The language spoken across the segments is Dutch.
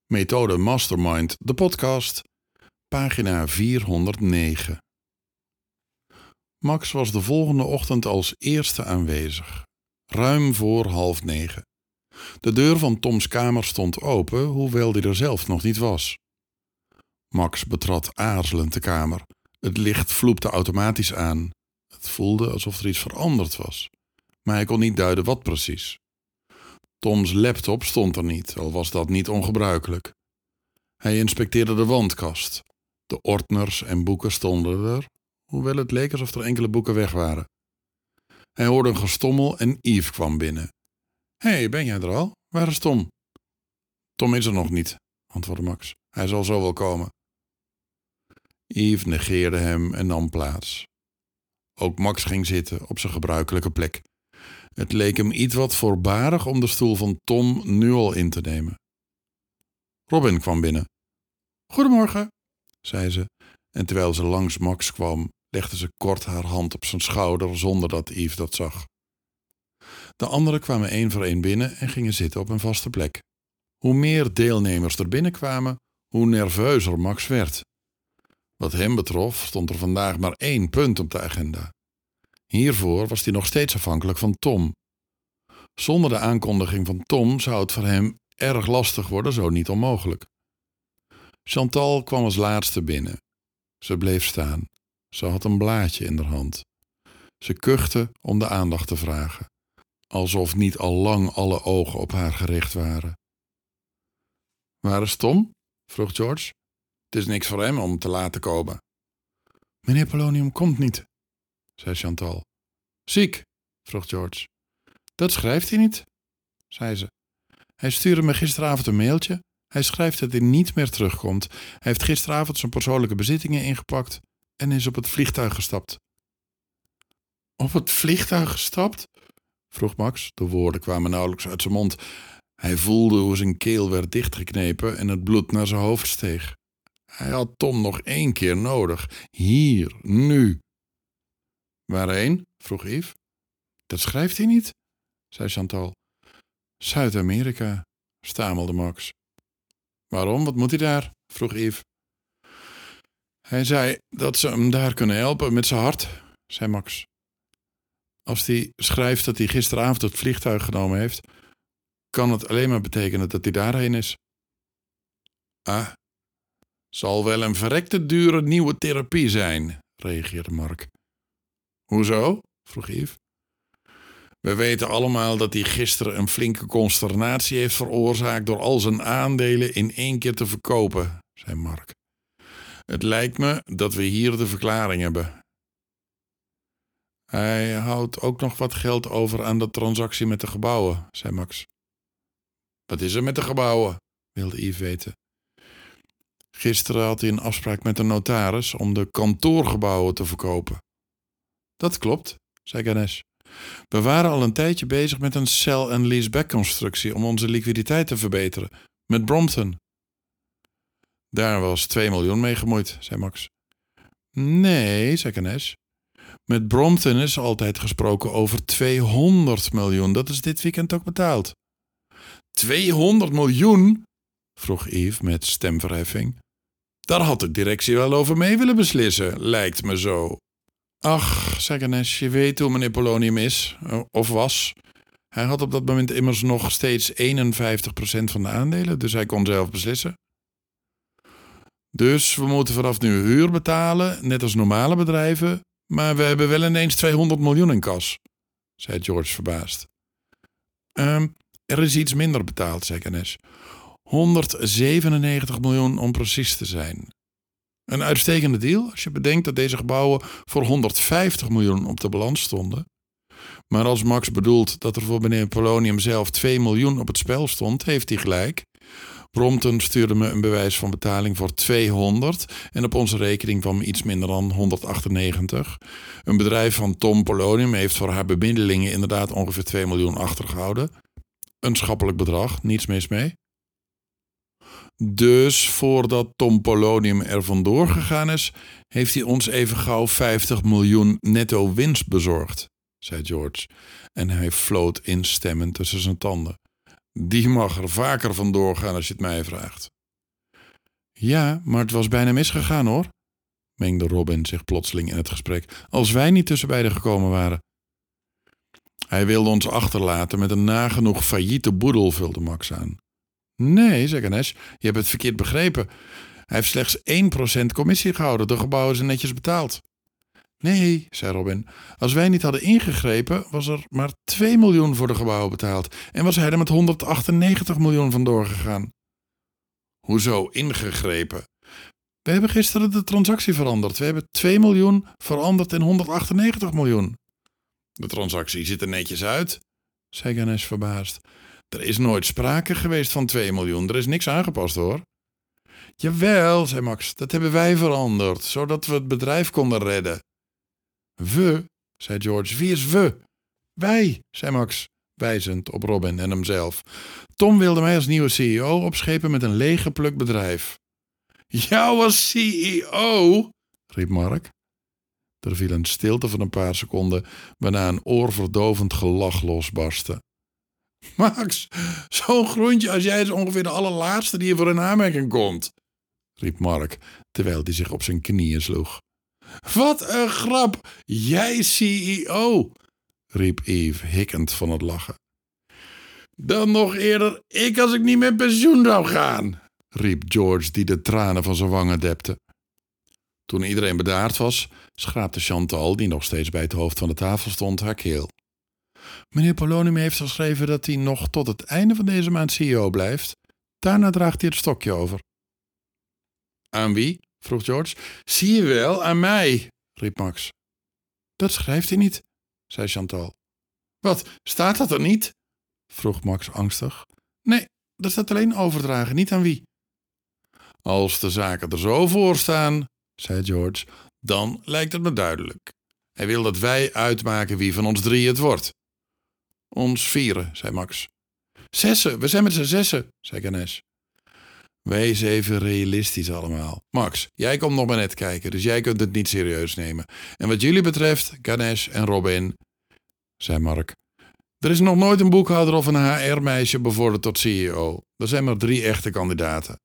Methode Mastermind, de podcast, pagina 409. Max was de volgende ochtend als eerste aanwezig, ruim voor 8:30. De deur van Toms kamer stond open, hoewel die er zelf nog niet was. Max betrad aarzelend de kamer. Het licht vloepte automatisch aan. Het voelde alsof er iets veranderd was, maar hij kon niet duiden wat precies. Toms laptop stond er niet, al was dat niet ongebruikelijk. Hij inspecteerde de wandkast. De ordners en boeken stonden er, hoewel het leek alsof er enkele boeken weg waren. Hij hoorde een gestommel en Yves kwam binnen. Hé, ben jij er al? Waar is Tom? Tom is er nog niet, antwoordde Max. Hij zal zo wel komen. Yves negeerde hem en nam plaats. Ook Max ging zitten op zijn gebruikelijke plek. Het leek hem iets wat voorbarig om de stoel van Tom nu al in te nemen. Robin kwam binnen. Goedemorgen, zei ze, en terwijl ze langs Max kwam, legde ze kort haar hand op zijn schouder zonder dat Yves dat zag. De anderen kwamen één voor één binnen en gingen zitten op een vaste plek. Hoe meer deelnemers er binnenkwamen, hoe nerveuzer Max werd. Wat hem betrof stond er vandaag maar 1 punt op de agenda. Hiervoor was hij nog steeds afhankelijk van Tom. Zonder de aankondiging van Tom zou het voor hem erg lastig worden, zo niet onmogelijk. Chantal kwam als laatste binnen. Ze bleef staan. Ze had een blaadje in haar hand. Ze kuchte om de aandacht te vragen, alsof niet al lang alle ogen op haar gericht waren. Waar is Tom? Vroeg George. Het is niks voor hem om te laten komen. Meneer Polonium komt niet, zei Chantal. Ziek? Vroeg George. Dat schrijft hij niet, zei ze. Hij stuurde me gisteravond een mailtje. Hij schrijft dat hij niet meer terugkomt. Hij heeft gisteravond zijn persoonlijke bezittingen ingepakt en is op het vliegtuig gestapt. Op het vliegtuig gestapt? Vroeg Max. De woorden kwamen nauwelijks uit zijn mond. Hij voelde hoe zijn keel werd dichtgeknepen en het bloed naar zijn hoofd steeg. Hij had Tom nog 1 keer nodig. Hier, nu. Waarheen? Vroeg Yves. Dat schrijft hij niet, zei Chantal. Zuid-Amerika, stamelde Max. Waarom? Wat moet hij daar? Vroeg Yves. Hij zei dat ze hem daar kunnen helpen met zijn hart, zei Max. Als hij schrijft dat hij gisteravond het vliegtuig genomen heeft, kan het alleen maar betekenen dat hij daarheen is. Ah, zal wel een verrekte dure nieuwe therapie zijn, reageerde Mark. Hoezo? Vroeg Yves. We weten allemaal dat hij gisteren een flinke consternatie heeft veroorzaakt door al zijn aandelen in 1 keer te verkopen, zei Mark. Het lijkt me dat we hier de verklaring hebben. Hij houdt ook nog wat geld over aan de transactie met de gebouwen, zei Max. Wat is er met de gebouwen? Wilde Yves weten. Gisteren had hij een afspraak met een notaris om de kantoorgebouwen te verkopen. Dat klopt, zei Ganesh. We waren al een tijdje bezig met een sell- en leaseback-constructie om onze liquiditeit te verbeteren, met Brompton. Daar was 2 miljoen mee gemoeid, zei Max. Nee, zei Ganesh. Met Brompton is altijd gesproken over 200 miljoen. Dat is dit weekend ook betaald. 200 miljoen? Vroeg Yves met stemverheffing. Daar had de directie wel over mee willen beslissen, lijkt me zo. Ach, zei Ganesh, je weet hoe meneer Polonium is, of was. Hij had op dat moment immers nog steeds 51% van de aandelen, dus hij kon zelf beslissen. Dus we moeten vanaf nu huur betalen, net als normale bedrijven, maar we hebben wel ineens 200 miljoen in kas, zei George verbaasd. Er is iets minder betaald, zei Ganesh. 197 miljoen om precies te zijn. Een uitstekende deal als je bedenkt dat deze gebouwen voor 150 miljoen op de balans stonden. Maar als Max bedoelt dat er voor meneer Polonium zelf 2 miljoen op het spel stond, heeft hij gelijk. Brompton stuurde me een bewijs van betaling voor 200 en op onze rekening kwam iets minder dan 198. Een bedrijf van Tom Polonium heeft voor haar bemiddelingen inderdaad ongeveer 2 miljoen achtergehouden. Een schappelijk bedrag, niets mis mee. Dus voordat Tom Polonium er vandoor gegaan is, heeft hij ons even gauw 50 miljoen netto winst bezorgd, zei George. En hij floot instemmend tussen zijn tanden. Die mag er vaker vandoor gaan als je het mij vraagt. Ja, maar het was bijna misgegaan hoor, mengde Robin zich plotseling in het gesprek, als wij niet tussen beiden gekomen waren. Hij wilde ons achterlaten met een nagenoeg failliete boedel, vulde Max aan. Nee, zei Ganesh, je hebt het verkeerd begrepen. Hij heeft slechts 1% commissie gehouden, de gebouwen zijn netjes betaald. Nee, zei Robin, als wij niet hadden ingegrepen, was er maar 2 miljoen voor de gebouwen betaald en was hij er met 198 miljoen vandoor gegaan. Hoezo ingegrepen? We hebben gisteren de transactie veranderd. We hebben 2 miljoen veranderd in 198 miljoen. De transactie ziet er netjes uit, zei Ganesh verbaasd. Er is nooit sprake geweest van 2 miljoen. Er is niks aangepast hoor. Jawel, zei Max, dat hebben wij veranderd, zodat we het bedrijf konden redden. We, zei George, wie is we? Wij, zei Max, wijzend op Robin en hemzelf. Tom wilde mij als nieuwe CEO opschepen met een leeggeplukt bedrijf. Jou als CEO? Riep Mark. Er viel een stilte van een paar seconden, waarna een oorverdovend gelach losbarstte. Max, zo'n groentje als jij is ongeveer de allerlaatste die je voor in aanmerking komt, riep Mark, terwijl hij zich op zijn knieën sloeg. Wat een grap, jij CEO, riep Eve hikkend van het lachen. Dan nog eerder ik als ik niet met pensioen zou gaan, riep George, die de tranen van zijn wangen depte. Toen iedereen bedaard was, schraapte Chantal, die nog steeds bij het hoofd van de tafel stond, haar keel. Meneer Polonium heeft geschreven dat hij nog tot het einde van deze maand CEO blijft. Daarna draagt hij het stokje over. Aan wie? Vroeg George. Zie je wel, aan mij, riep Max. Dat schrijft hij niet, zei Chantal. Wat, staat dat er niet? Vroeg Max angstig. Nee, er staat alleen overdragen, niet aan wie. Als de zaken er zo voor staan, zei George, dan lijkt het me duidelijk. Hij wil dat wij uitmaken wie van ons 3 het wordt. Ons 4, zei Max. 6, we zijn met z'n 6, zei Ganesh. Wees even realistisch allemaal. Max, jij komt nog maar net kijken, dus jij kunt het niet serieus nemen. En wat jullie betreft, Ganesh en Robin, zei Mark. Er is nog nooit een boekhouder of een HR-meisje bevorderd tot CEO. Er zijn maar 3 echte kandidaten.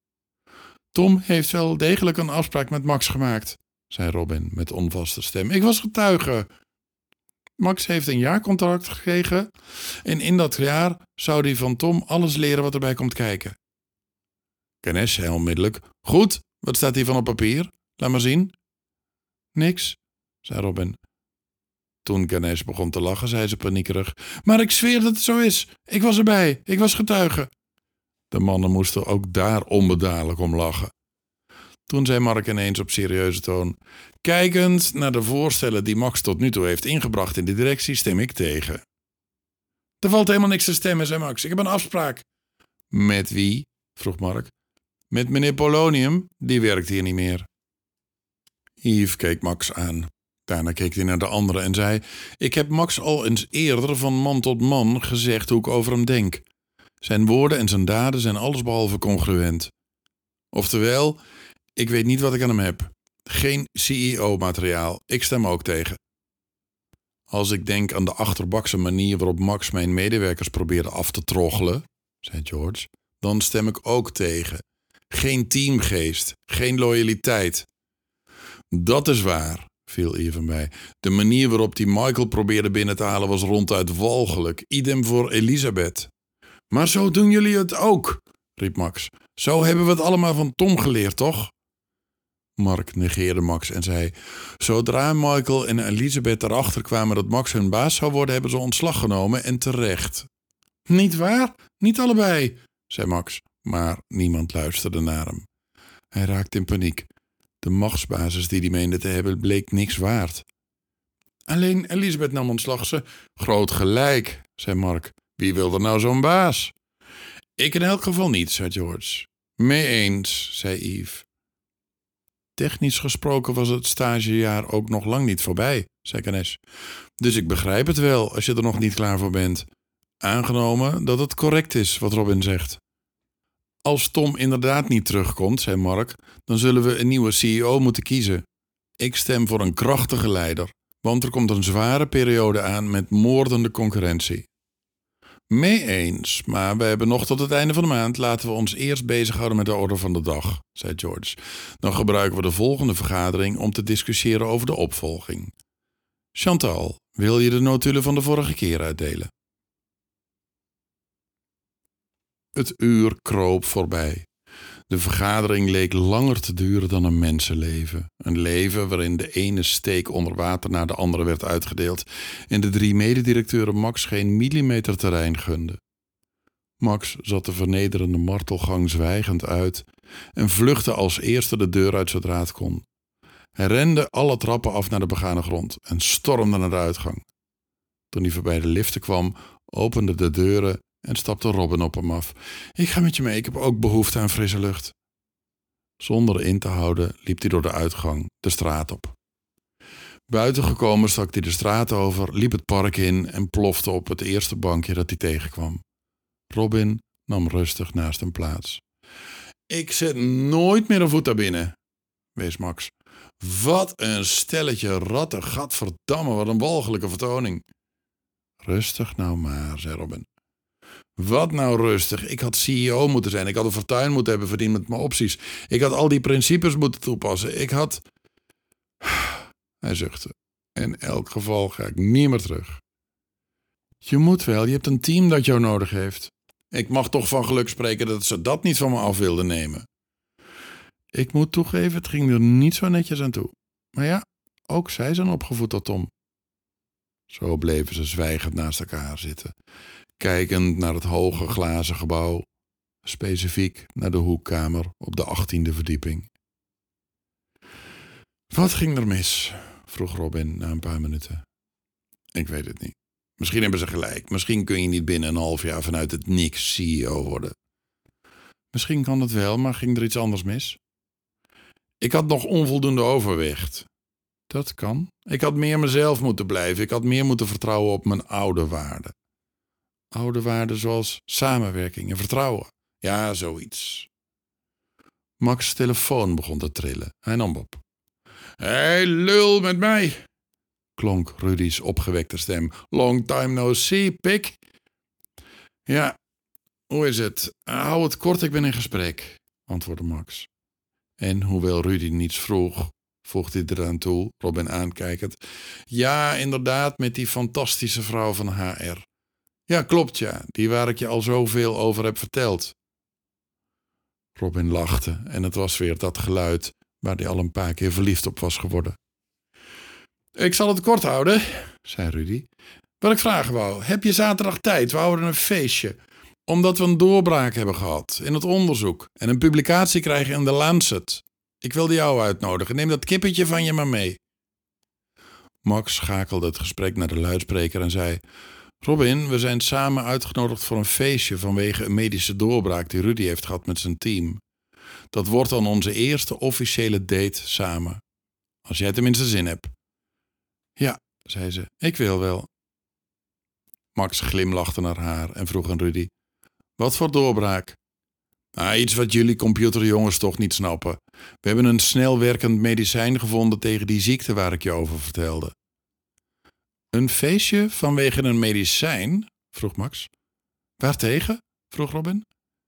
Tom heeft wel degelijk een afspraak met Max gemaakt, zei Robin met onvaste stem. Ik was getuige. Max heeft een jaarcontract gekregen en in dat jaar zou hij van Tom alles leren wat erbij komt kijken. Ganesh zei onmiddellijk, goed, wat staat hiervan op papier? Laat maar zien. Niks, zei Robin. Toen Ganesh begon te lachen, zei ze paniekerig, maar ik zweer dat het zo is. Ik was erbij, ik was getuige. De mannen moesten ook daar onbedadelijk om lachen. Toen zei Mark ineens op serieuze toon, kijkend naar de voorstellen die Max tot nu toe heeft ingebracht in de directie, stem ik tegen. Er valt helemaal niks te stemmen, zei Max. Ik heb een afspraak. Met wie? Vroeg Mark. Met meneer Polonium, die werkt hier niet meer. Yves keek Max aan. Daarna keek hij naar de anderen en zei, ik heb Max al eens eerder van man tot man gezegd hoe ik over hem denk. Zijn woorden en zijn daden zijn allesbehalve congruent. Oftewel, ik weet niet wat ik aan hem heb. Geen CEO-materiaal. Ik stem ook tegen. Als ik denk aan de achterbakse manier waarop Max mijn medewerkers probeerde af te troggelen, zei George, dan stem ik ook tegen. Geen teamgeest, geen loyaliteit. Dat is waar, viel Even bij. De manier waarop die Michael probeerde binnen te halen was ronduit walgelijk. Idem voor Elisabeth. Maar zo doen jullie het ook, riep Max. Zo hebben we het allemaal van Tom geleerd, toch? Mark negeerde Max en zei, zodra Michael en Elisabeth erachter kwamen dat Max hun baas zou worden, hebben ze ontslag genomen en terecht. Niet waar? Niet allebei, zei Max, maar niemand luisterde naar hem. Hij raakte in paniek. De machtsbasis die hij meende te hebben bleek niks waard. Alleen Elisabeth nam ontslag. Ze groot gelijk, zei Mark. Wie wil er nou zo'n baas? Ik in elk geval niet, zei George. Mee eens, zei Yves. Technisch gesproken was het stagejaar ook nog lang niet voorbij, zei Ganesh. Dus ik begrijp het wel als je er nog niet klaar voor bent. Aangenomen dat het correct is wat Robin zegt. Als Tom inderdaad niet terugkomt, zei Mark, dan zullen we een nieuwe CEO moeten kiezen. Ik stem voor een krachtige leider, want er komt een zware periode aan met moordende concurrentie. Mee eens, maar we hebben nog tot het einde van de maand. Laten we ons eerst bezighouden met de orde van de dag, zei George. Dan gebruiken we de volgende vergadering om te discussiëren over de opvolging. Chantal, wil je de notulen van de vorige keer uitdelen? Het uur kroop voorbij. De vergadering leek langer te duren dan een mensenleven. Een leven waarin de ene steek onder water na de andere werd uitgedeeld en de 3 mededirecteuren Max geen millimeter terrein gunden. Max zat de vernederende martelgang zwijgend uit en vluchtte als eerste de deur uit zodra het kon. Hij rende alle trappen af naar de begane grond en stormde naar de uitgang. Toen hij voorbij de liften kwam, opende de deuren en stapte Robin op hem af. Ik ga met je mee, ik heb ook behoefte aan frisse lucht. Zonder in te houden liep hij door de uitgang de straat op. Buiten gekomen stak hij de straat over, liep het park in en plofte op het eerste bankje dat hij tegenkwam. Robin nam rustig naast hem plaats. Ik zet nooit meer een voet daar binnen, wees Max. Wat een stelletje ratten, gadverdamme, wat een walgelijke vertoning. Rustig nou maar, zei Robin. Wat nou rustig? Ik had CEO moeten zijn. Ik had een fortuin moeten hebben verdiend met mijn opties. Ik had al die principes moeten toepassen. Ik had... Hij zuchtte. In elk geval ga ik niet meer terug. Je moet wel, je hebt een team dat jou nodig heeft. Ik mag toch van geluk spreken dat ze dat niet van me af wilden nemen. Ik moet toegeven, het ging er niet zo netjes aan toe. Maar ja, ook zij zijn opgevoed tot Tom. Zo bleven ze zwijgend naast elkaar zitten, kijkend naar het hoge glazen gebouw, specifiek naar de hoekkamer op de 18e verdieping. Wat ging er mis? Vroeg Robin na een paar minuten. Ik weet het niet. Misschien hebben ze gelijk. Misschien kun je niet binnen een half jaar vanuit het niks CEO worden. Misschien kan het wel, maar ging er iets anders mis? Ik had nog onvoldoende overwicht. Dat kan. Ik had meer mezelf moeten blijven. Ik had meer moeten vertrouwen op mijn oude waarden. Oude waarden zoals samenwerking en vertrouwen. Ja, zoiets. Max' telefoon begon te trillen. Hij nam op. Hey, lul met mij, klonk Rudy's opgewekte stem. Long time no see, pik. Ja, hoe is het? Hou het kort, ik ben in gesprek, antwoordde Max. En hoewel Rudy niets vroeg, voegde hij eraan toe, Robin aankijkend. Ja, inderdaad, met die fantastische vrouw van HR. Ja, klopt ja, die waar ik je al zoveel over heb verteld. Robin lachte en het was weer dat geluid waar hij al een paar keer verliefd op was geworden. Ik zal het kort houden, zei Rudy. Wat ik vragen wou, heb je zaterdag tijd? We houden een feestje. Omdat we een doorbraak hebben gehad in het onderzoek en een publicatie krijgen in The Lancet. Ik wilde jou uitnodigen, neem dat kippetje van je maar mee. Max schakelde het gesprek naar de luidspreker en zei... Robin, we zijn samen uitgenodigd voor een feestje vanwege een medische doorbraak die Rudy heeft gehad met zijn team. Dat wordt dan onze eerste officiële date samen. Als jij tenminste zin hebt. Ja, zei ze, ik wil wel. Max glimlachte naar haar en vroeg aan Rudy. Wat voor doorbraak? Iets wat jullie computerjongens toch niet snappen. We hebben een snel werkend medicijn gevonden tegen die ziekte waar ik je over vertelde. Een feestje vanwege een medicijn? Vroeg Max. Waartegen? Vroeg Robin.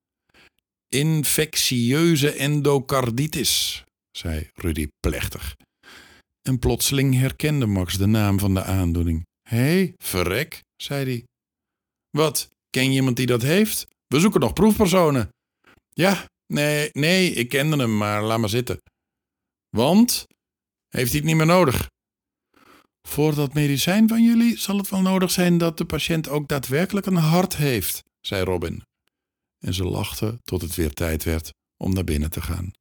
Infectieuze endocarditis, zei Rudy plechtig. En plotseling herkende Max de naam van de aandoening. Hé, verrek, zei hij. Wat, ken je iemand die dat heeft? We zoeken nog proefpersonen. Ja, nee, ik kende hem, maar laat maar zitten. Want? Heeft hij het niet meer nodig? Voor dat medicijn van jullie zal het wel nodig zijn dat de patiënt ook daadwerkelijk een hart heeft, zei Robin. En ze lachte tot het weer tijd werd om naar binnen te gaan.